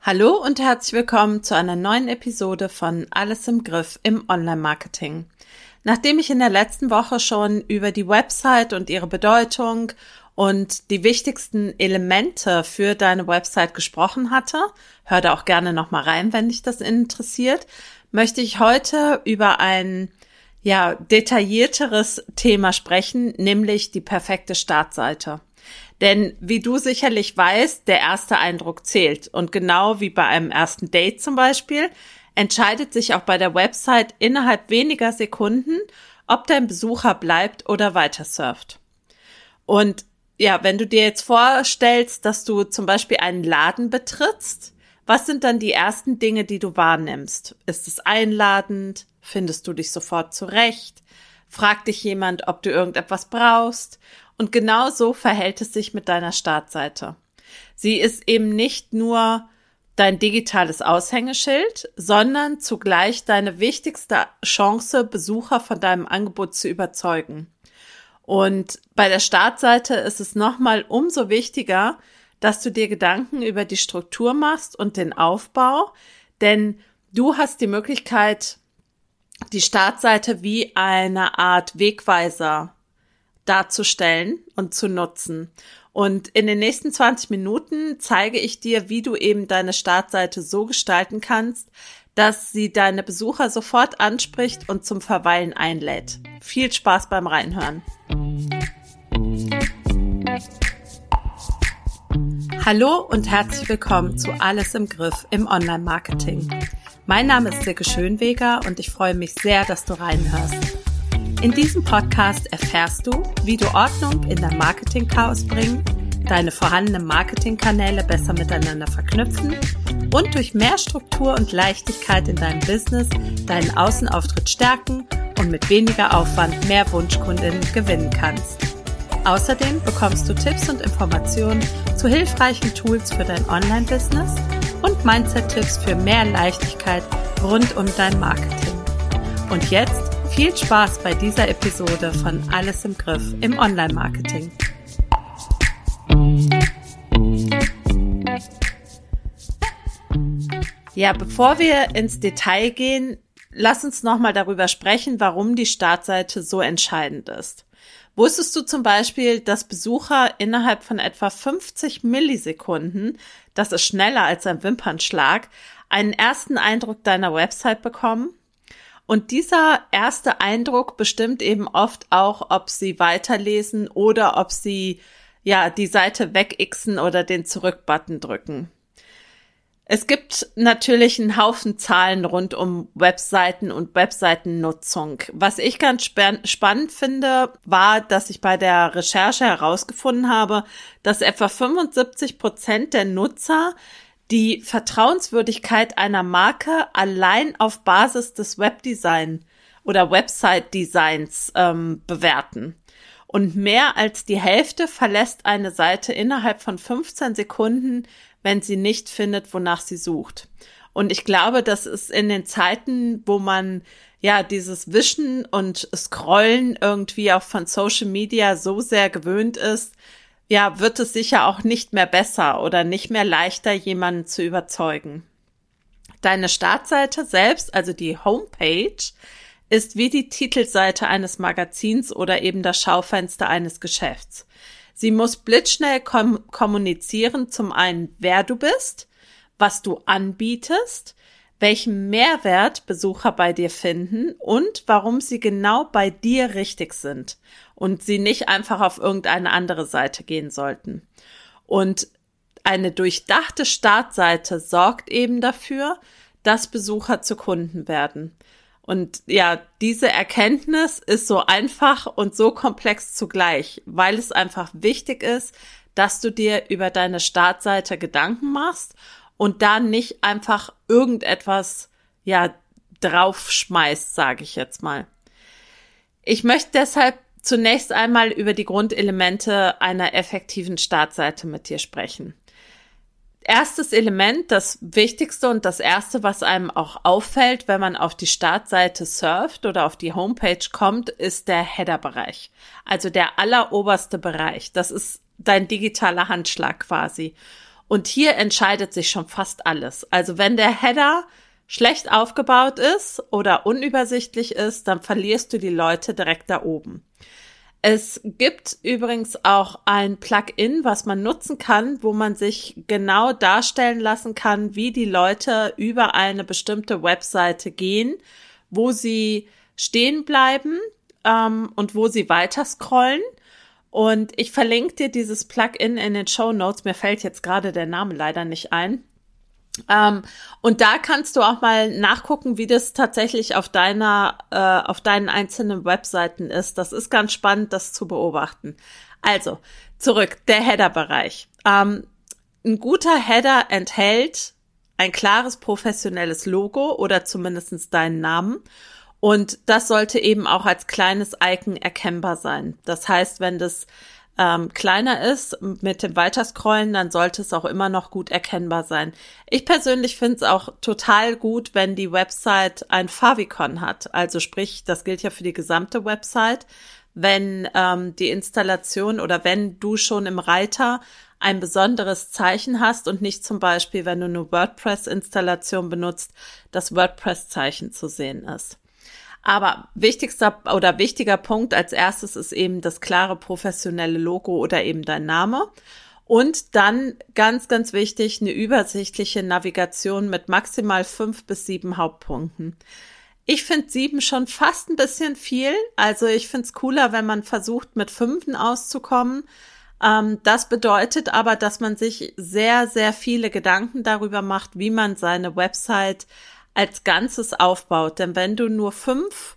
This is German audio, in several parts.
Hallo und herzlich willkommen zu einer neuen Episode von Alles im Griff im Online-Marketing. Nachdem ich in der letzten Woche schon über die Website und ihre Bedeutung und die wichtigsten Elemente für deine Website gesprochen hatte, hör da auch gerne nochmal rein, wenn dich das interessiert, möchte ich heute über ein detaillierteres Thema sprechen, nämlich die perfekte Startseite. Denn wie du sicherlich weißt, der erste Eindruck zählt. Und genau wie bei einem ersten Date zum Beispiel, entscheidet sich auch bei der Website innerhalb weniger Sekunden, ob dein Besucher bleibt oder weiter surft. Und ja, wenn du dir jetzt vorstellst, dass du zum Beispiel einen Laden betrittst, was sind dann die ersten Dinge, die du wahrnimmst? Ist es einladend? Findest du dich sofort zurecht? Fragt dich jemand, ob du irgendetwas brauchst? Und genau so verhält es sich mit deiner Startseite. Sie ist eben nicht nur dein digitales Aushängeschild, sondern zugleich deine wichtigste Chance, Besucher von deinem Angebot zu überzeugen. Und bei der Startseite ist es nochmal umso wichtiger, dass du dir Gedanken über die Struktur machst und den Aufbau, denn du hast die Möglichkeit, die Startseite wie eine Art Wegweiser darzustellen und zu nutzen. Und in den nächsten 20 Minuten zeige ich dir, wie du eben deine Startseite so gestalten kannst, dass sie deine Besucher sofort anspricht und zum Verweilen einlädt. Viel Spaß beim Reinhören. Hallo und herzlich willkommen zu Alles im Griff im Online-Marketing. Mein Name ist Silke Schönweger und ich freue mich sehr, dass du reinhörst. In diesem Podcast erfährst du, wie du Ordnung in dein Marketing-Chaos bringen, deine vorhandenen Marketingkanäle besser miteinander verknüpfen und durch mehr Struktur und Leichtigkeit in deinem Business deinen Außenauftritt stärken und mit weniger Aufwand mehr Wunschkundinnen gewinnen kannst. Außerdem bekommst du Tipps und Informationen zu hilfreichen Tools für dein Online-Business und Mindset-Tipps für mehr Leichtigkeit rund um dein Marketing. Und jetzt viel Spaß bei dieser Episode von Alles im Griff im Online-Marketing. Ja, bevor wir ins Detail gehen, lass uns nochmal darüber sprechen, warum die Startseite so entscheidend ist. Wusstest du zum Beispiel, dass Besucher innerhalb von etwa 50 Millisekunden, das ist schneller als ein Wimpernschlag, einen ersten Eindruck deiner Website bekommen? Und dieser erste Eindruck bestimmt eben oft auch, ob sie weiterlesen oder ob sie die Seite wegixen oder den Zurück-Button drücken. Es gibt natürlich einen Haufen Zahlen rund um Webseiten und Webseitennutzung. Was ich ganz spannend finde, war, dass ich bei der Recherche herausgefunden habe, dass etwa 75% der Nutzer die Vertrauenswürdigkeit einer Marke allein auf Basis des Webdesign oder Website-Designs bewerten. Und mehr als die Hälfte verlässt eine Seite innerhalb von 15 Sekunden, wenn sie nicht findet, wonach sie sucht. Und ich glaube, das ist in den Zeiten, wo man dieses Wischen und Scrollen irgendwie auch von Social Media so sehr gewöhnt ist, wird es sicher auch nicht mehr besser oder nicht mehr leichter, jemanden zu überzeugen. Deine Startseite selbst, also die Homepage, ist wie die Titelseite eines Magazins oder eben das Schaufenster eines Geschäfts. Sie muss blitzschnell kommunizieren, zum einen, wer du bist, was du anbietest, welchen Mehrwert Besucher bei dir finden und warum sie genau bei dir richtig sind und sie nicht einfach auf irgendeine andere Seite gehen sollten. Und eine durchdachte Startseite sorgt eben dafür, dass Besucher zu Kunden werden. Und diese Erkenntnis ist so einfach und so komplex zugleich, weil es einfach wichtig ist, dass du dir über deine Startseite Gedanken machst und da nicht einfach irgendetwas draufschmeißt, sage ich jetzt mal. Ich möchte deshalb zunächst einmal über die Grundelemente einer effektiven Startseite mit dir sprechen. Erstes Element, das wichtigste und das erste, was einem auch auffällt, wenn man auf die Startseite surft oder auf die Homepage kommt, ist der Header-Bereich. Also der alleroberste Bereich. Das ist dein digitaler Handschlag quasi. Und hier entscheidet sich schon fast alles. Also wenn der Header schlecht aufgebaut ist oder unübersichtlich ist, dann verlierst du die Leute direkt da oben. Es gibt übrigens auch ein Plugin, was man nutzen kann, wo man sich genau darstellen lassen kann, wie die Leute über eine bestimmte Webseite gehen, wo sie stehen bleiben und wo sie weiter scrollen. Und ich verlinke dir dieses Plugin in den Shownotes. Mir fällt jetzt gerade der Name leider nicht ein. Und da kannst du auch mal nachgucken, wie das tatsächlich auf deinen einzelnen Webseiten ist. Das ist ganz spannend, das zu beobachten. Also, zurück, der Header-Bereich. Ein guter Header enthält ein klares professionelles Logo oder zumindest deinen Namen. Und das sollte eben auch als kleines Icon erkennbar sein. Das heißt, wenn das kleiner ist mit dem Weiterscrollen, dann sollte es auch immer noch gut erkennbar sein. Ich persönlich finde es auch total gut, wenn die Website ein Favicon hat. Also sprich, das gilt ja für die gesamte Website. Wenn die Installation oder wenn du schon im Reiter ein besonderes Zeichen hast und nicht zum Beispiel, wenn du eine WordPress-Installation benutzt, das WordPress-Zeichen zu sehen ist. Aber wichtiger Punkt als erstes ist eben das klare professionelle Logo oder eben dein Name. Und dann ganz, ganz wichtig, eine übersichtliche Navigation mit maximal 5 bis 7 Hauptpunkten. Ich finde 7 schon fast ein bisschen viel. Also ich finde es cooler, wenn man versucht, mit 5 auszukommen. Das bedeutet aber, dass man sich sehr, sehr viele Gedanken darüber macht, wie man seine Website als Ganzes aufbaut. Denn wenn du nur 5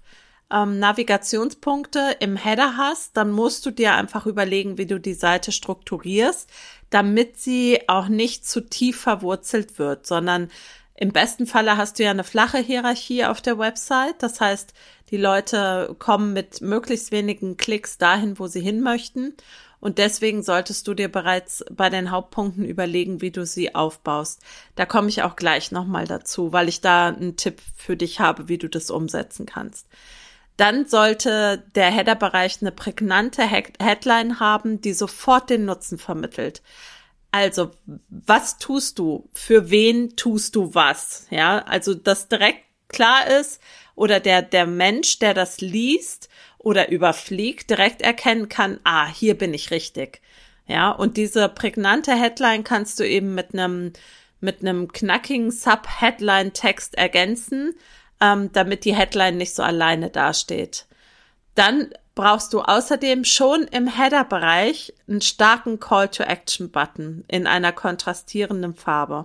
Navigationspunkte im Header hast, dann musst du dir einfach überlegen, wie du die Seite strukturierst, damit sie auch nicht zu tief verwurzelt wird, sondern im besten Falle hast du ja eine flache Hierarchie auf der Website. Das heißt, die Leute kommen mit möglichst wenigen Klicks dahin, wo sie hin möchten. Und deswegen solltest du dir bereits bei den Hauptpunkten überlegen, wie du sie aufbaust. Da komme ich auch gleich nochmal dazu, weil ich da einen Tipp für dich habe, wie du das umsetzen kannst. Dann sollte der Header-Bereich eine prägnante Headline haben, die sofort den Nutzen vermittelt. Also, was tust du? Für wen tust du was? Ja, also, dass direkt klar ist oder der Mensch, der das liest oder überfliegt, direkt erkennen kann, hier bin ich richtig. Ja, und diese prägnante Headline kannst du eben mit einem knackigen Sub-Headline-Text ergänzen, damit die Headline nicht so alleine dasteht. Dann brauchst du außerdem schon im Header-Bereich einen starken Call-to-Action-Button in einer kontrastierenden Farbe.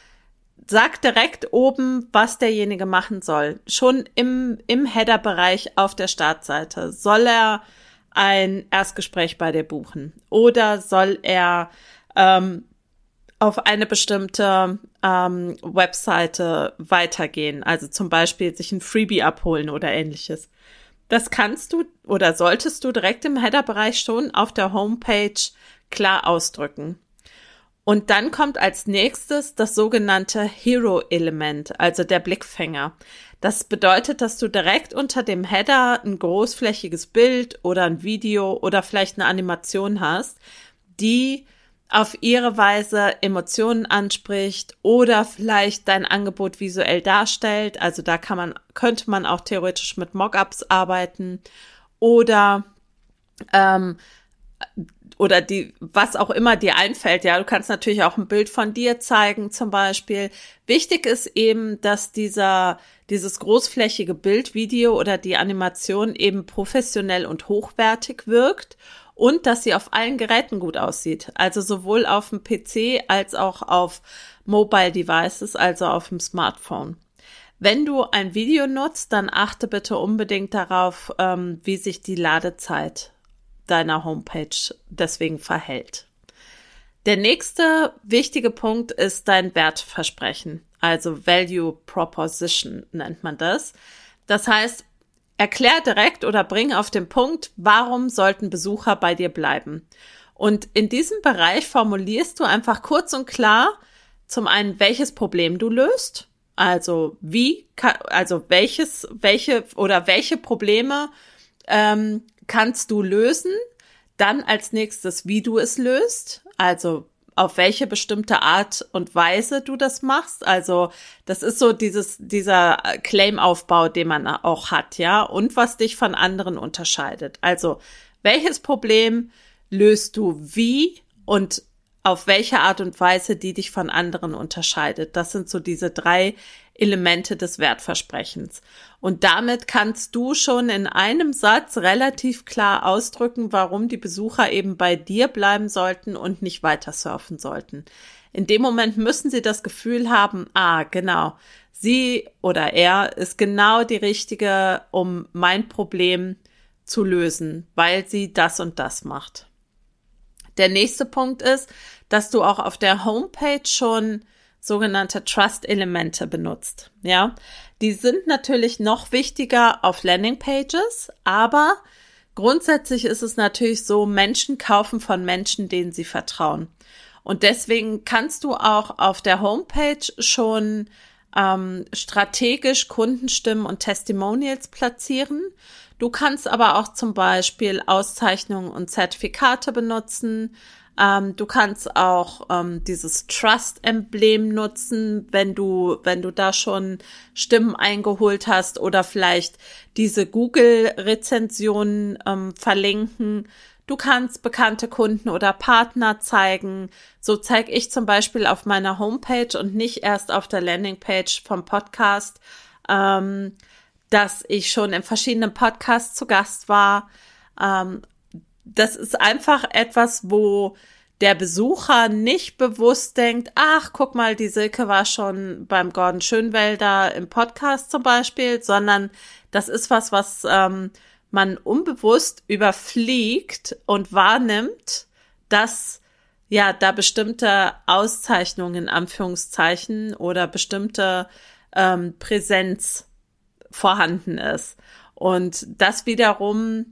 Sag direkt oben, was derjenige machen soll. Schon im Header-Bereich auf der Startseite. Soll er ein Erstgespräch bei dir buchen? Oder soll er auf eine bestimmte Webseite weitergehen? Also zum Beispiel sich ein Freebie abholen oder ähnliches. Das kannst du oder solltest du direkt im Header-Bereich schon auf der Homepage klar ausdrücken. Und dann kommt als nächstes das sogenannte Hero-Element, also der Blickfänger. Das bedeutet, dass du direkt unter dem Header ein großflächiges Bild oder ein Video oder vielleicht eine Animation hast, die auf ihre Weise Emotionen anspricht oder vielleicht dein Angebot visuell darstellt. Also da könnte man auch theoretisch mit Mockups arbeiten oder was auch immer dir einfällt. Ja, du kannst natürlich auch ein Bild von dir zeigen zum Beispiel. Wichtig ist eben, dass dieses großflächige Bildvideo oder die Animation eben professionell und hochwertig wirkt und dass sie auf allen Geräten gut aussieht. Also sowohl auf dem PC als auch auf Mobile Devices, also auf dem Smartphone. Wenn du ein Video nutzt, dann achte bitte unbedingt darauf, wie sich die Ladezeit deiner Homepage deswegen verhält. Der nächste wichtige Punkt ist dein Wertversprechen, also Value Proposition nennt man das. Das heißt, erklär direkt oder bring auf den Punkt, warum sollten Besucher bei dir bleiben. Und in diesem Bereich formulierst du einfach kurz und klar zum einen, welches Problem du löst, also welche Probleme kannst du lösen, dann als nächstes, wie du es löst, also auf welche bestimmte Art und Weise du das machst. Also das ist so dieser Claim-Aufbau, den man auch hat, ja, und was dich von anderen unterscheidet. Also welches Problem löst du wie und auf welche Art und Weise, die dich von anderen unterscheidet. Das sind so diese 3 Elemente des Wertversprechens. Und damit kannst du schon in einem Satz relativ klar ausdrücken, warum die Besucher eben bei dir bleiben sollten und nicht weiter surfen sollten. In dem Moment müssen sie das Gefühl haben, genau, sie oder er ist genau die Richtige, um mein Problem zu lösen, weil sie das und das macht. Der nächste Punkt ist, dass du auch auf der Homepage schon sogenannte Trust-Elemente benutzt. Ja, die sind natürlich noch wichtiger auf Landingpages, aber grundsätzlich ist es natürlich so, Menschen kaufen von Menschen, denen sie vertrauen. Und deswegen kannst du auch auf der Homepage schon strategisch Kundenstimmen und Testimonials platzieren. Du kannst aber auch zum Beispiel Auszeichnungen und Zertifikate benutzen. Du kannst auch dieses Trust-Emblem nutzen, wenn du da schon Stimmen eingeholt hast, oder vielleicht diese Google-Rezensionen verlinken. Du kannst bekannte Kunden oder Partner zeigen. So zeige ich zum Beispiel auf meiner Homepage und nicht erst auf der Landingpage vom Podcast, dass ich schon in verschiedenen Podcasts zu Gast war. Das ist einfach etwas, wo der Besucher nicht bewusst denkt, ach, guck mal, die Silke war schon beim Gordon Schönwelder im Podcast zum Beispiel, sondern das ist was man unbewusst überfliegt und wahrnimmt, dass ja da bestimmte Auszeichnungen in Anführungszeichen oder bestimmte Präsenz vorhanden ist. Und das wiederum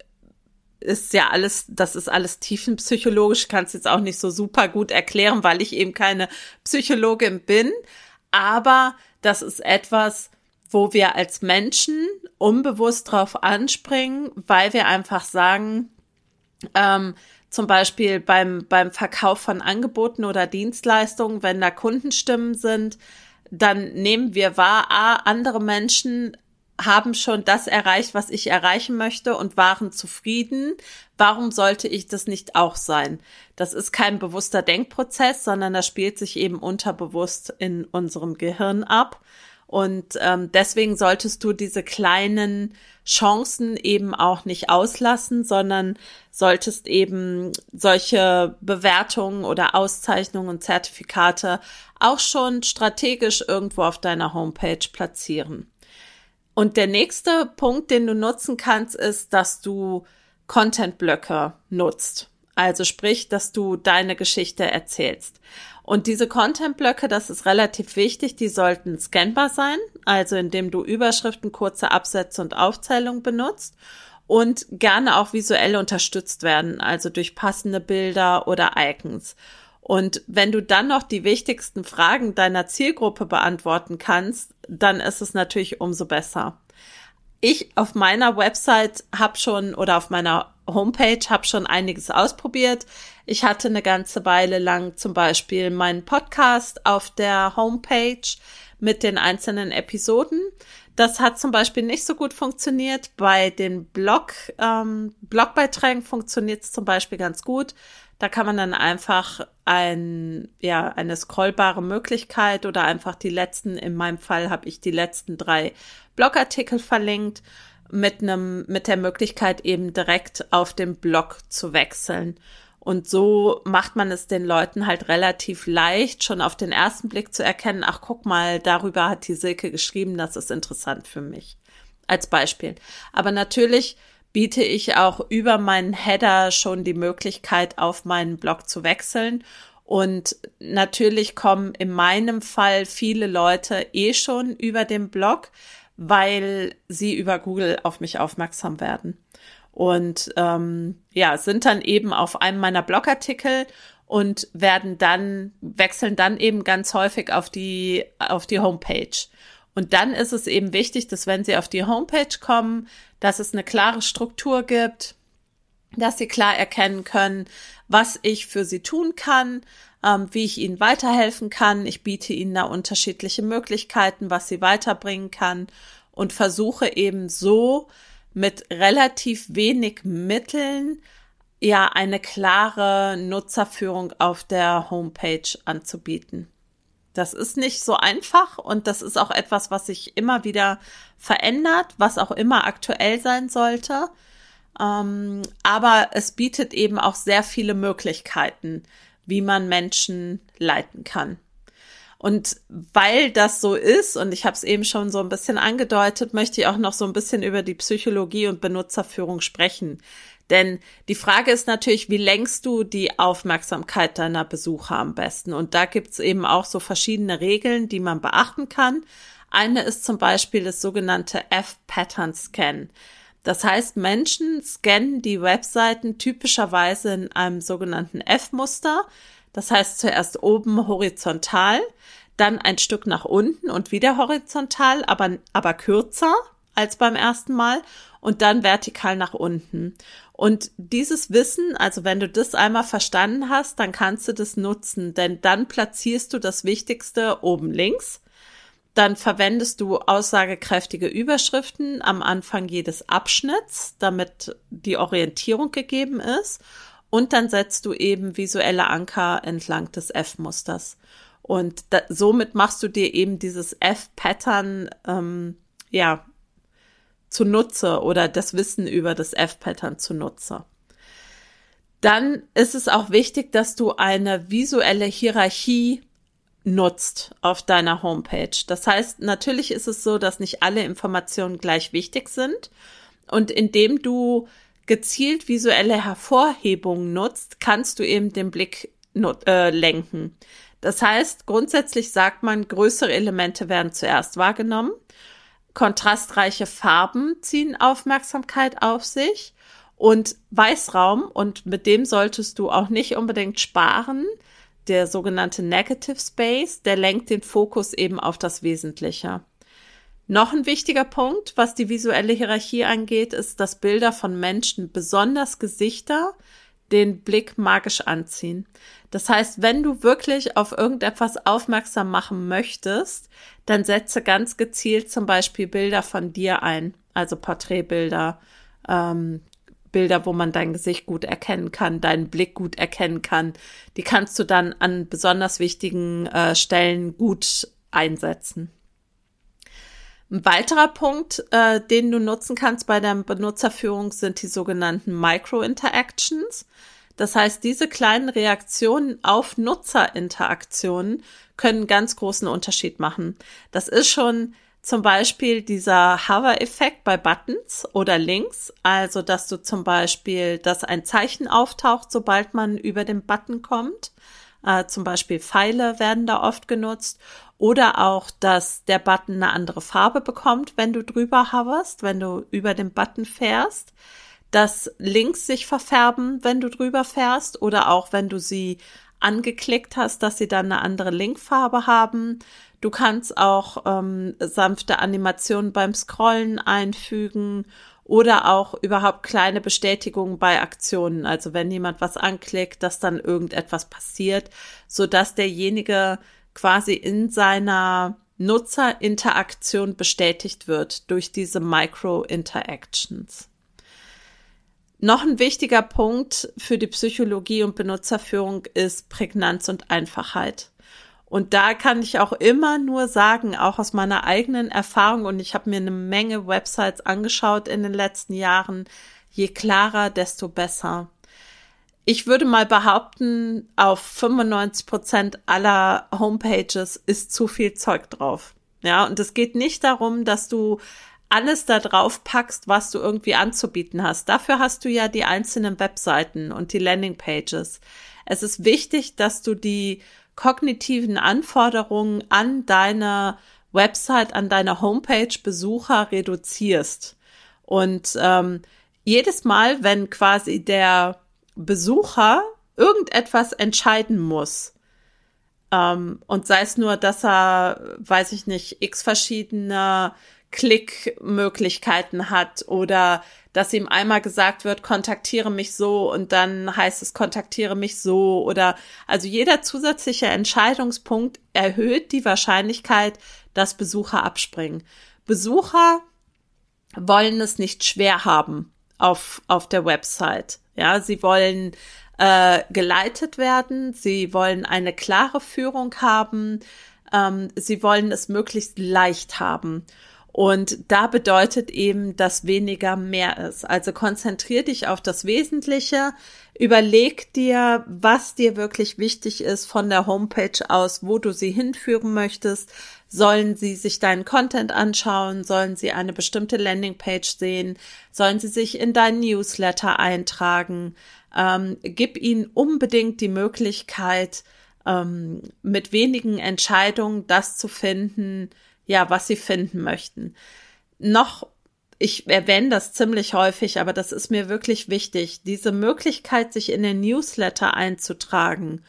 ist ja alles, das ist alles tiefenpsychologisch, kann es jetzt auch nicht so super gut erklären, weil ich eben keine Psychologin bin, aber das ist etwas, wo wir als Menschen unbewusst drauf anspringen, weil wir einfach sagen, zum Beispiel beim Verkauf von Angeboten oder Dienstleistungen, wenn da Kundenstimmen sind, dann nehmen wir wahr, andere Menschen haben schon das erreicht, was ich erreichen möchte und waren zufrieden. Warum sollte ich das nicht auch sein? Das ist kein bewusster Denkprozess, sondern das spielt sich eben unterbewusst in unserem Gehirn ab. Und deswegen solltest du diese kleinen Chancen eben auch nicht auslassen, sondern solltest eben solche Bewertungen oder Auszeichnungen und Zertifikate auch schon strategisch irgendwo auf deiner Homepage platzieren. Und der nächste Punkt, den du nutzen kannst, ist, dass du Content-Blöcke nutzt. Also sprich, dass du deine Geschichte erzählst. Und diese Content-Blöcke, das ist relativ wichtig, die sollten scannbar sein, also indem du Überschriften, kurze Absätze und Aufzählungen benutzt und gerne auch visuell unterstützt werden, also durch passende Bilder oder Icons. Und wenn du dann noch die wichtigsten Fragen deiner Zielgruppe beantworten kannst, dann ist es natürlich umso besser. Ich auf meiner Website auf meiner Homepage habe schon einiges ausprobiert. Ich hatte eine ganze Weile lang zum Beispiel meinen Podcast auf der Homepage mit den einzelnen Episoden. Das hat zum Beispiel nicht so gut funktioniert. Bei den Blogbeiträgen funktioniert es zum Beispiel ganz gut. Da kann man dann einfach eine scrollbare Möglichkeit oder einfach in meinem Fall habe ich die letzten 3 Blogartikel verlinkt mit der Möglichkeit eben direkt auf den Blog zu wechseln. Und so macht man es den Leuten halt relativ leicht, schon auf den ersten Blick zu erkennen, ach guck mal, darüber hat die Silke geschrieben, das ist interessant für mich. Als Beispiel. Aber natürlich biete ich auch über meinen Header schon die Möglichkeit, auf meinen Blog zu wechseln. Und natürlich kommen in meinem Fall viele Leute schon über den Blog, weil sie über Google auf mich aufmerksam werden. Und sind dann eben auf einem meiner Blogartikel und wechseln dann eben ganz häufig auf die Homepage. Und dann ist es eben wichtig, dass wenn sie auf die Homepage kommen, dass es eine klare Struktur gibt, dass sie klar erkennen können, was ich für sie tun kann, wie ich ihnen weiterhelfen kann. Ich biete ihnen da unterschiedliche Möglichkeiten, was sie weiterbringen kann und versuche eben so mit relativ wenig Mitteln ja eine klare Nutzerführung auf der Homepage anzubieten. Das ist nicht so einfach und das ist auch etwas, was sich immer wieder verändert, was auch immer aktuell sein sollte. Aber es bietet eben auch sehr viele Möglichkeiten, wie man Menschen leiten kann. Und weil das so ist, und ich habe es eben schon so ein bisschen angedeutet, möchte ich auch noch so ein bisschen über die Psychologie und Benutzerführung sprechen. Denn die Frage ist natürlich, wie lenkst du die Aufmerksamkeit deiner Besucher am besten? Und da gibt's eben auch so verschiedene Regeln, die man beachten kann. Eine ist zum Beispiel das sogenannte F-Pattern-Scan. Das heißt, Menschen scannen die Webseiten typischerweise in einem sogenannten F-Muster. Das heißt zuerst oben horizontal, dann ein Stück nach unten und wieder horizontal, aber kürzer als beim ersten Mal und dann vertikal nach unten. Und dieses Wissen, also wenn du das einmal verstanden hast, dann kannst du das nutzen, denn dann platzierst du das Wichtigste oben links. Dann verwendest du aussagekräftige Überschriften am Anfang jedes Abschnitts, damit die Orientierung gegeben ist. Und dann setzt du eben visuelle Anker entlang des F-Musters. Und somit machst du dir eben dieses F-Pattern zunutze oder das Wissen über das F-Pattern zunutze. Dann ist es auch wichtig, dass du eine visuelle Hierarchie nutzt auf deiner Homepage. Das heißt, natürlich ist es so, dass nicht alle Informationen gleich wichtig sind. Und indem du gezielt visuelle Hervorhebungen nutzt, kannst du eben den Blick lenken. Das heißt, grundsätzlich sagt man, größere Elemente werden zuerst wahrgenommen. Kontrastreiche Farben ziehen Aufmerksamkeit auf sich und Weißraum, und mit dem solltest du auch nicht unbedingt sparen, der sogenannte Negative Space, der lenkt den Fokus eben auf das Wesentliche. Noch ein wichtiger Punkt, was die visuelle Hierarchie angeht, ist, dass Bilder von Menschen, besonders Gesichter, den Blick magisch anziehen. Das heißt, wenn du wirklich auf irgendetwas aufmerksam machen möchtest, dann setze ganz gezielt zum Beispiel Bilder von dir ein, also Porträtbilder, Bilder, wo man dein Gesicht gut erkennen kann, deinen Blick gut erkennen kann. Die kannst du dann an besonders wichtigen Stellen gut einsetzen. Ein weiterer Punkt, den du nutzen kannst bei der Benutzerführung, sind die sogenannten Micro-Interactions. Das heißt, diese kleinen Reaktionen auf Nutzerinteraktionen können einen ganz großen Unterschied machen. Das ist schon zum Beispiel dieser Hover-Effekt bei Buttons oder Links, also dass du zum Beispiel, dass ein Zeichen auftaucht, sobald man über den Button kommt. Zum Beispiel Pfeile werden da oft genutzt. Oder auch, dass der Button eine andere Farbe bekommt, wenn du drüber hoverst, wenn du über den Button fährst. Dass Links sich verfärben, wenn du drüber fährst. Oder auch, wenn du sie angeklickt hast, dass sie dann eine andere Linkfarbe haben. Du kannst auch sanfte Animationen beim Scrollen einfügen oder auch überhaupt kleine Bestätigungen bei Aktionen. Also wenn jemand was anklickt, dass dann irgendetwas passiert, sodass derjenige quasi in seiner Nutzerinteraktion bestätigt wird durch diese Micro-Interactions. Noch ein wichtiger Punkt für die Psychologie und Benutzerführung ist Prägnanz und Einfachheit. Und da kann ich auch immer nur sagen, auch aus meiner eigenen Erfahrung, und ich habe mir eine Menge Websites angeschaut in den letzten Jahren, je klarer, desto besser. Ich würde mal behaupten, auf 95% aller Homepages ist zu viel Zeug drauf. Ja, und es geht nicht darum, dass du alles da drauf packst, was du irgendwie anzubieten hast. Dafür hast du ja die einzelnen Webseiten und die Landingpages. Es ist wichtig, dass du die kognitiven Anforderungen an deine Website, an deine Homepage-Besucher reduzierst. Und jedes Mal, wenn quasi der Besucher irgendetwas entscheiden muss, und sei es nur, dass er, weiß ich nicht, x verschiedene Klickmöglichkeiten hat oder dass ihm einmal gesagt wird, kontaktiere mich so und dann heißt es, kontaktiere mich so oder also jeder zusätzliche Entscheidungspunkt erhöht die Wahrscheinlichkeit, dass Besucher abspringen. Besucher wollen es nicht schwer haben auf der Website. Ja, sie wollen geleitet werden, sie wollen eine klare Führung haben, sie wollen es möglichst leicht haben. Und da bedeutet eben, dass weniger mehr ist. Also konzentrier dich auf das Wesentliche, überleg dir, was dir wirklich wichtig ist von der Homepage aus, wo du sie hinführen möchtest. Sollen sie sich deinen Content anschauen? Sollen sie eine bestimmte Landingpage sehen? Sollen sie sich in deinen Newsletter eintragen? Gib ihnen unbedingt die Möglichkeit, mit wenigen Entscheidungen das zu finden, ja, was sie finden möchten. Ich erwähne das ziemlich häufig, aber das ist mir wirklich wichtig, diese Möglichkeit, sich in den Newsletter einzutragen,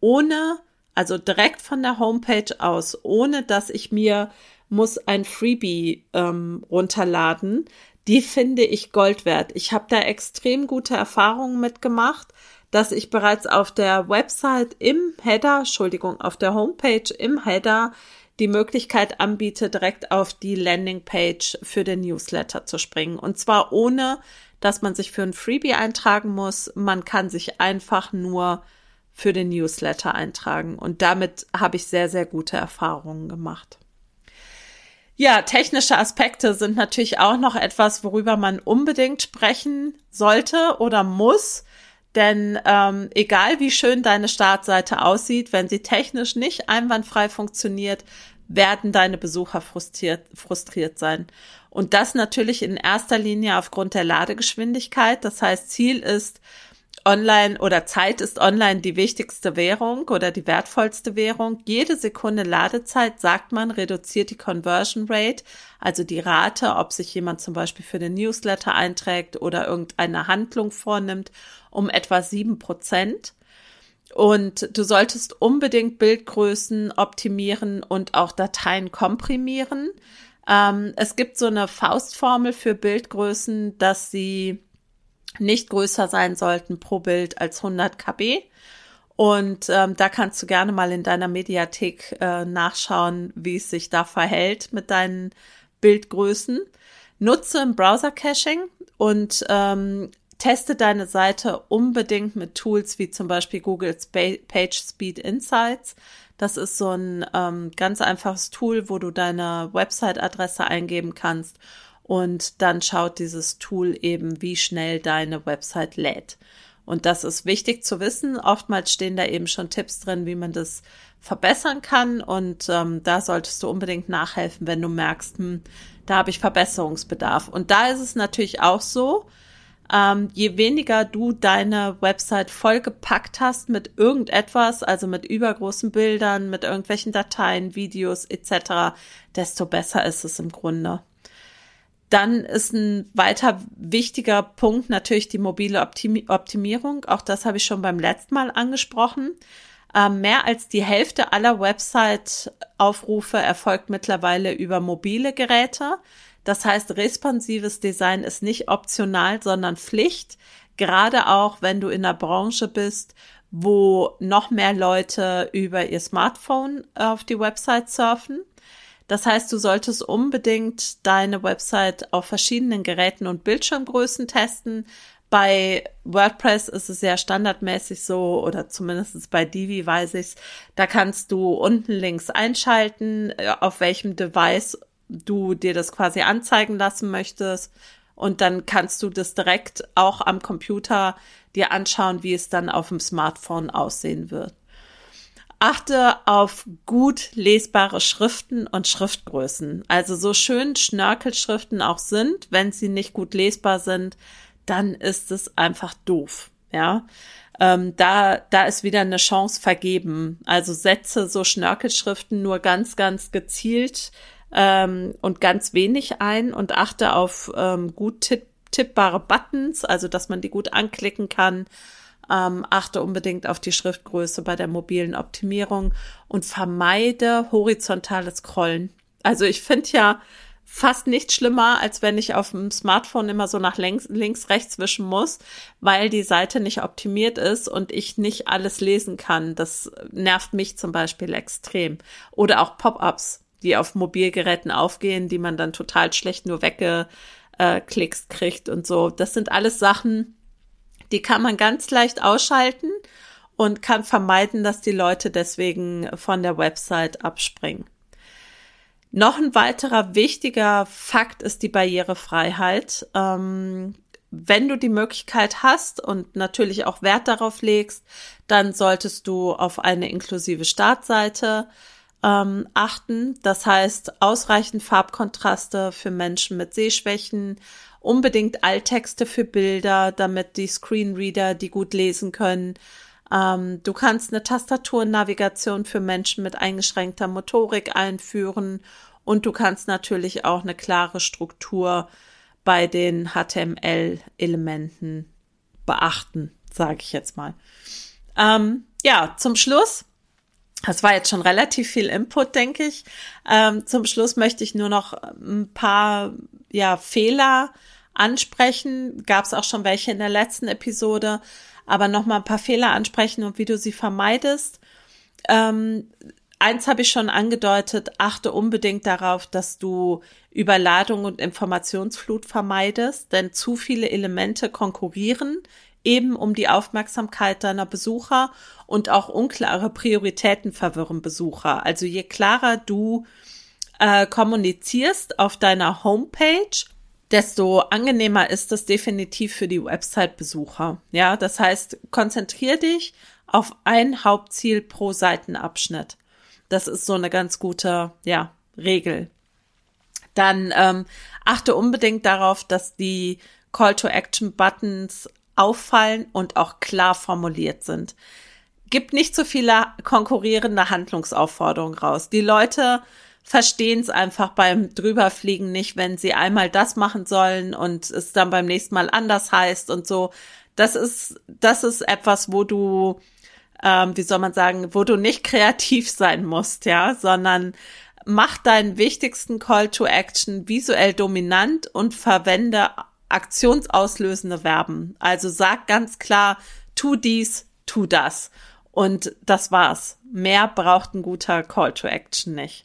also direkt von der Homepage aus, ohne dass ich muss ein Freebie runterladen, die finde ich Gold wert. Ich habe da extrem gute Erfahrungen mitgemacht, dass ich bereits auf der Website auf der Homepage im Header die Möglichkeit anbiete, direkt auf die Landingpage für den Newsletter zu springen. Und zwar ohne, dass man sich für ein Freebie eintragen muss. Man kann sich einfach nur für den Newsletter eintragen. Und damit habe ich sehr, sehr gute Erfahrungen gemacht. Ja, technische Aspekte sind natürlich auch noch etwas, worüber man unbedingt sprechen sollte oder muss. Denn egal wie schön deine Startseite aussieht, wenn sie technisch nicht einwandfrei funktioniert, werden deine Besucher frustriert sein. Und das natürlich in erster Linie aufgrund der Ladegeschwindigkeit. Das heißt, Ziel ist Zeit ist online die wichtigste Währung oder die wertvollste Währung. Jede Sekunde Ladezeit, sagt man, reduziert die Conversion Rate, also die Rate, ob sich jemand zum Beispiel für den Newsletter einträgt oder irgendeine Handlung vornimmt, um etwa 7%. Und du solltest unbedingt Bildgrößen optimieren und auch Dateien komprimieren. Es gibt so eine Faustformel für Bildgrößen, dass sie nicht größer sein sollten pro Bild als 100 KB. Und da kannst du gerne mal in deiner Mediathek nachschauen, wie es sich da verhält mit deinen Bildgrößen. Nutze ein Browser-Caching und teste deine Seite unbedingt mit Tools wie zum Beispiel Google's PageSpeed Insights. Das ist so ein ganz einfaches Tool, wo du deine Website-Adresse eingeben kannst und dann schaut dieses Tool eben, wie schnell deine Website lädt. Und das ist wichtig zu wissen. Oftmals stehen da eben schon Tipps drin, wie man das verbessern kann. Und da solltest du unbedingt nachhelfen, wenn du merkst, da habe ich Verbesserungsbedarf. Und da ist es natürlich auch so, je weniger du deine Website vollgepackt hast mit irgendetwas, also mit übergroßen Bildern, mit irgendwelchen Dateien, Videos etc., desto besser ist es im Grunde. Dann ist ein weiter wichtiger Punkt natürlich die mobile Optimierung. Auch das habe ich schon beim letzten Mal angesprochen. Mehr als die Hälfte aller Website-Aufrufe erfolgt mittlerweile über mobile Geräte. Das heißt, responsives Design ist nicht optional, sondern Pflicht. Gerade auch, wenn du in einer Branche bist, wo noch mehr Leute über ihr Smartphone auf die Website surfen. Das heißt, du solltest unbedingt deine Website auf verschiedenen Geräten und Bildschirmgrößen testen. Bei WordPress ist es ja standardmäßig so, oder zumindest bei Divi weiß ich's, da kannst du unten links einschalten, auf welchem Device du dir das quasi anzeigen lassen möchtest. Und dann kannst du das direkt auch am Computer dir anschauen, wie es dann auf dem Smartphone aussehen wird. Achte auf gut lesbare Schriften und Schriftgrößen. Also so schön Schnörkelschriften auch sind, wenn sie nicht gut lesbar sind, dann ist es einfach doof. Ja, da ist wieder eine Chance vergeben. Also setze so Schnörkelschriften nur ganz, ganz gezielt und ganz wenig ein und achte auf gut tippbare Buttons, also dass man die gut anklicken kann. Achte unbedingt auf die Schriftgröße bei der mobilen Optimierung und vermeide horizontales Scrollen. Also ich finde ja, fast nicht schlimmer, als wenn ich auf dem Smartphone immer so nach links, rechts wischen muss, weil die Seite nicht optimiert ist und ich nicht alles lesen kann. Das nervt mich zum Beispiel extrem. Oder auch Pop-ups, die auf Mobilgeräten aufgehen, die man dann total schlecht nur weggeklickt kriegt und so. Das sind alles Sachen, die kann man ganz leicht ausschalten und kann vermeiden, dass die Leute deswegen von der Website abspringen. Noch ein weiterer wichtiger Fakt ist die Barrierefreiheit. Wenn du die Möglichkeit hast und natürlich auch Wert darauf legst, dann solltest du auf eine inklusive Startseite achten. Das heißt, ausreichend Farbkontraste für Menschen mit Sehschwächen, unbedingt Alttexte für Bilder, damit die Screenreader die gut lesen können. Du kannst eine Tastaturnavigation für Menschen mit eingeschränkter Motorik einführen und du kannst natürlich auch eine klare Struktur bei den HTML-Elementen beachten, sage ich jetzt mal. Zum Schluss, das war jetzt schon relativ viel Input, denke ich. Zum Schluss möchte ich nur noch ein paar Fehler ansprechen. Gab es auch schon welche in der letzten Episode. Aber noch mal ein paar Fehler ansprechen und wie du sie vermeidest. Eins habe ich schon angedeutet, achte unbedingt darauf, dass du Überladung und Informationsflut vermeidest, denn zu viele Elemente konkurrieren eben um die Aufmerksamkeit deiner Besucher und auch unklare Prioritäten verwirren Besucher. Also je klarer du kommunizierst auf deiner Homepage, desto angenehmer ist es definitiv für die Website-Besucher. Ja, das heißt, konzentrier dich auf ein Hauptziel pro Seitenabschnitt. Das ist so eine ganz gute, Regel. Dann achte unbedingt darauf, dass die Call-to-Action-Buttons auffallen und auch klar formuliert sind. Gib nicht so viele konkurrierende Handlungsaufforderungen raus. Die Leute verstehen es einfach beim Drüberfliegen nicht, wenn sie einmal das machen sollen und es dann beim nächsten Mal anders heißt und so. Das ist etwas, wo du, wo du nicht kreativ sein musst, sondern mach deinen wichtigsten Call to Action visuell dominant und verwende aktionsauslösende Verben. Also sag ganz klar, tu dies, tu das. Und das war's. Mehr braucht ein guter Call to Action nicht.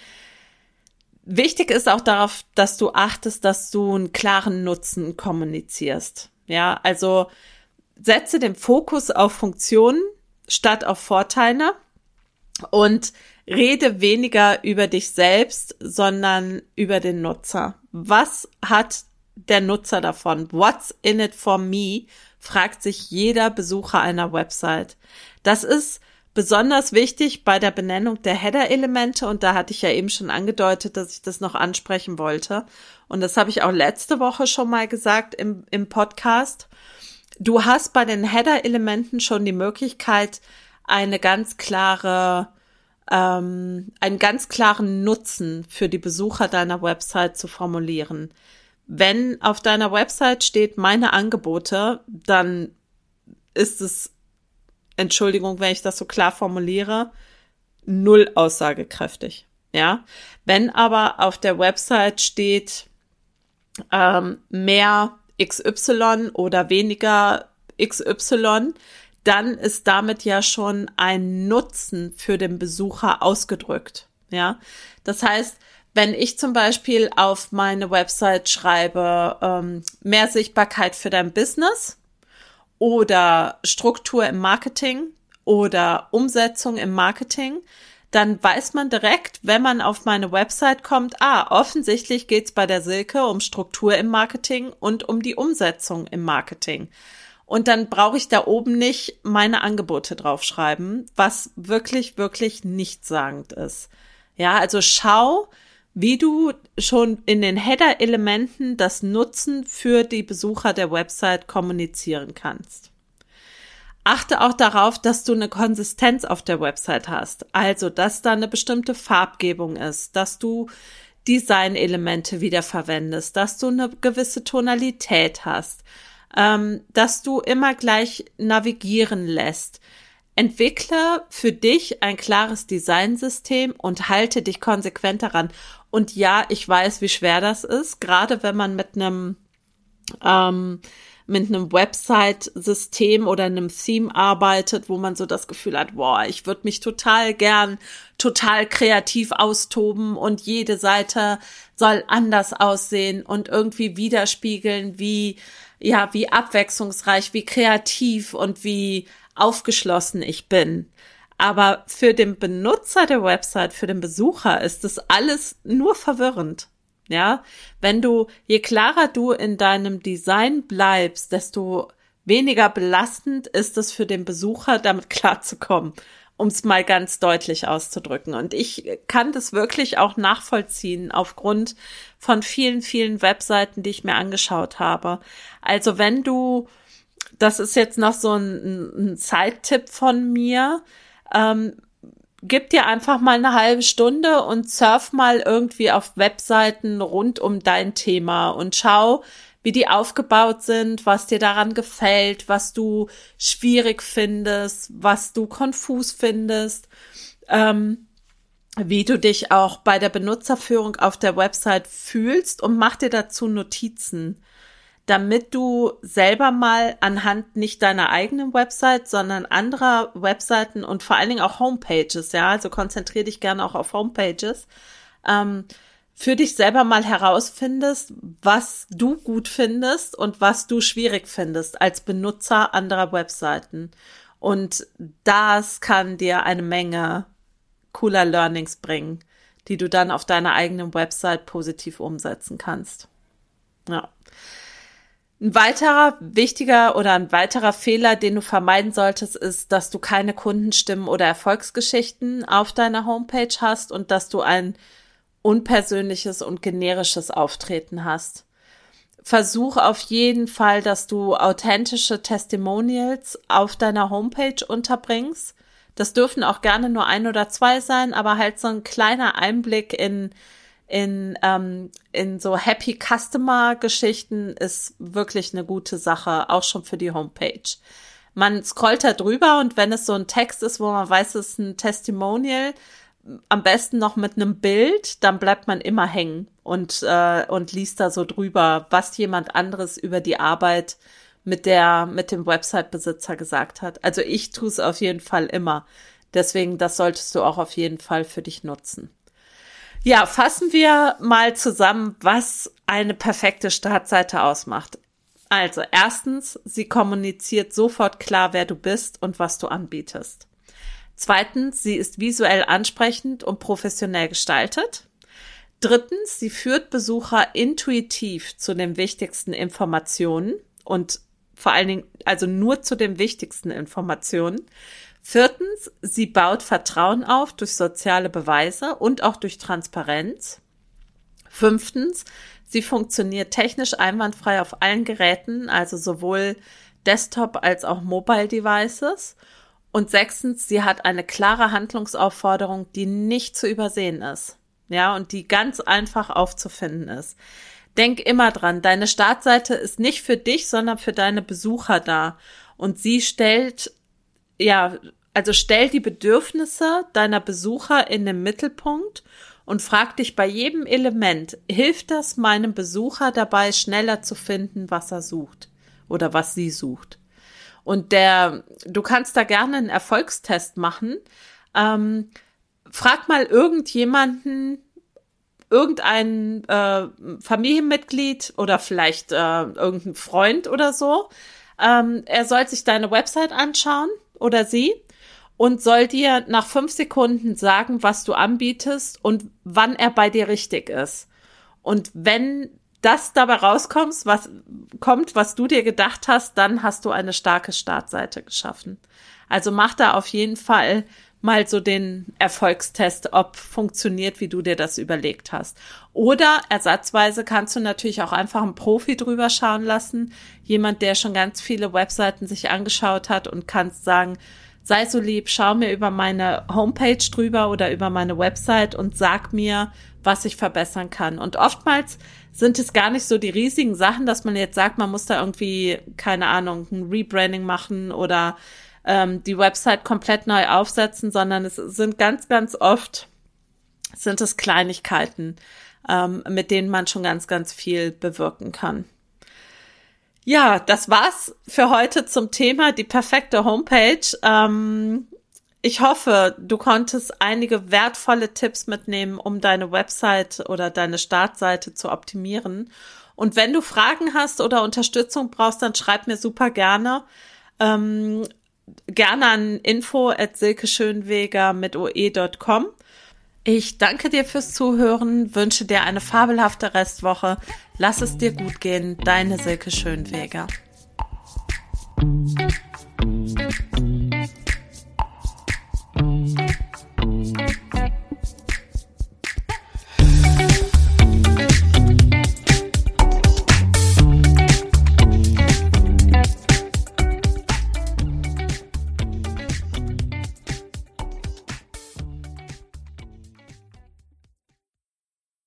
Wichtig ist auch darauf, dass du achtest, dass du einen klaren Nutzen kommunizierst. Ja, also setze den Fokus auf Funktionen statt auf Vorteile und rede weniger über dich selbst, sondern über den Nutzer. Was hat der Nutzer davon? What's in it for me? Fragt sich jeder Besucher einer Website. Das ist besonders wichtig bei der Benennung der Header-Elemente und da hatte ich ja eben schon angedeutet, dass ich das noch ansprechen wollte. Und das habe ich auch letzte Woche schon mal gesagt im Podcast. Du hast bei den Header-Elementen schon die Möglichkeit, einen ganz klaren Nutzen für die Besucher deiner Website zu formulieren. Wenn auf deiner Website steht meine Angebote, dann ist es, Entschuldigung, wenn ich das so klar formuliere, null aussagekräftig. Ja, wenn aber auf der Website steht mehr XY oder weniger XY, dann ist damit ja schon ein Nutzen für den Besucher ausgedrückt. Ja, das heißt, wenn ich zum Beispiel auf meine Website schreibe, mehr Sichtbarkeit für dein Business oder Struktur im Marketing oder Umsetzung im Marketing, dann weiß man direkt, wenn man auf meine Website kommt, offensichtlich geht's bei der Silke um Struktur im Marketing und um die Umsetzung im Marketing. Und dann brauche ich da oben nicht meine Angebote draufschreiben, was wirklich, wirklich nichtssagend ist. Ja, also schau, wie du schon in den Header-Elementen das Nutzen für die Besucher der Website kommunizieren kannst. Achte auch darauf, dass du eine Konsistenz auf der Website hast. Also, dass da eine bestimmte Farbgebung ist, dass du Designelemente wiederverwendest, dass du eine gewisse Tonalität hast, dass du immer gleich navigieren lässt. entwickle für dich ein klares Designsystem und halte dich konsequent daran. Und ja, ich weiß, wie schwer das ist, gerade wenn man mit einem Website-System oder einem Theme arbeitet, wo man so das Gefühl hat, boah, ich würde mich total kreativ austoben und jede Seite soll anders aussehen und irgendwie widerspiegeln, wie abwechslungsreich, wie kreativ und wie aufgeschlossen ich bin. Aber für den Benutzer der Website, für den Besucher ist das alles nur verwirrend. Ja, je klarer du in deinem Design bleibst, desto weniger belastend ist es für den Besucher, damit klarzukommen, um es mal ganz deutlich auszudrücken. Und ich kann das wirklich auch nachvollziehen aufgrund von vielen, vielen Webseiten, die ich mir angeschaut habe. Also das ist jetzt noch so ein Side-Tipp von mir, gib dir einfach mal eine halbe Stunde und surf mal irgendwie auf Webseiten rund um dein Thema und schau, wie die aufgebaut sind, was dir daran gefällt, was du schwierig findest, was du konfus findest, wie du dich auch bei der Benutzerführung auf der Website fühlst und mach dir dazu Notizen, damit du selber mal anhand nicht deiner eigenen Website, sondern anderer Webseiten und vor allen Dingen auch Homepages, ja, also konzentriere dich gerne auch auf Homepages, für dich selber mal herausfindest, was du gut findest und was du schwierig findest als Benutzer anderer Webseiten. Und das kann dir eine Menge cooler Learnings bringen, die du dann auf deiner eigenen Website positiv umsetzen kannst. Ja. Ein weiterer Fehler, den du vermeiden solltest, ist, dass du keine Kundenstimmen oder Erfolgsgeschichten auf deiner Homepage hast und dass du ein unpersönliches und generisches Auftreten hast. Versuch auf jeden Fall, dass du authentische Testimonials auf deiner Homepage unterbringst. Das dürfen auch gerne nur 1 oder 2 sein, aber halt so ein kleiner Einblick in so Happy Customer Geschichten ist wirklich eine gute Sache, auch schon für die Homepage. Man scrollt da drüber und wenn es so ein Text ist, wo man weiß, es ist ein Testimonial, am besten noch mit einem Bild, dann bleibt man immer hängen und liest da so drüber, was jemand anderes über die Arbeit mit dem Website-Besitzer gesagt hat. Also ich tue es auf jeden Fall immer. Deswegen, das solltest du auch auf jeden Fall für dich nutzen. Ja, fassen wir mal zusammen, was eine perfekte Startseite ausmacht. Also, erstens, sie kommuniziert sofort klar, wer du bist und was du anbietest. Zweitens, sie ist visuell ansprechend und professionell gestaltet. Drittens, sie führt Besucher intuitiv zu den wichtigsten Informationen und vor allen Dingen, also nur zu den wichtigsten Informationen. Viertens, sie baut Vertrauen auf durch soziale Beweise und auch durch Transparenz. Fünftens, sie funktioniert technisch einwandfrei auf allen Geräten, also sowohl Desktop als auch Mobile Devices. Und sechstens, sie hat eine klare Handlungsaufforderung, die nicht zu übersehen ist, ja, und die ganz einfach aufzufinden ist. Denk immer dran, deine Startseite ist nicht für dich, sondern für deine Besucher da. Und sie stell die Bedürfnisse deiner Besucher in den Mittelpunkt und frag dich bei jedem Element, hilft das meinem Besucher dabei, schneller zu finden, was er sucht oder was sie sucht? Und du kannst da gerne einen Erfolgstest machen. Frag mal irgendein Familienmitglied oder vielleicht irgendein Freund oder so. Er soll sich deine Website anschauen oder sie und soll dir nach 5 Sekunden sagen, was du anbietest und wann er bei dir richtig ist. Und wenn das dabei rauskommt, was du dir gedacht hast, dann hast du eine starke Startseite geschaffen. Also mach da auf jeden Fall mal so den Erfolgstest, ob funktioniert, wie du dir das überlegt hast. Oder ersatzweise kannst du natürlich auch einfach einen Profi drüber schauen lassen, jemand, der schon ganz viele Webseiten sich angeschaut hat und kannst sagen, sei so lieb, schau mir über meine Homepage drüber oder über meine Website und sag mir, was ich verbessern kann. Und oftmals sind es gar nicht so die riesigen Sachen, dass man jetzt sagt, man muss da irgendwie, keine Ahnung, ein Rebranding machen oder die Website komplett neu aufsetzen, sondern es sind ganz, ganz oft sind es Kleinigkeiten, mit denen man schon ganz, ganz viel bewirken kann. Ja, das war's für heute zum Thema die perfekte Homepage. Ich hoffe, du konntest einige wertvolle Tipps mitnehmen, um deine Website oder deine Startseite zu optimieren. Und wenn du Fragen hast oder Unterstützung brauchst, dann schreib mir super gerne. Gerne an info@silkeschönweger mit oe.com. Ich danke dir fürs Zuhören, wünsche dir eine fabelhafte Restwoche. Lass es dir gut gehen, deine Silke Schönweger.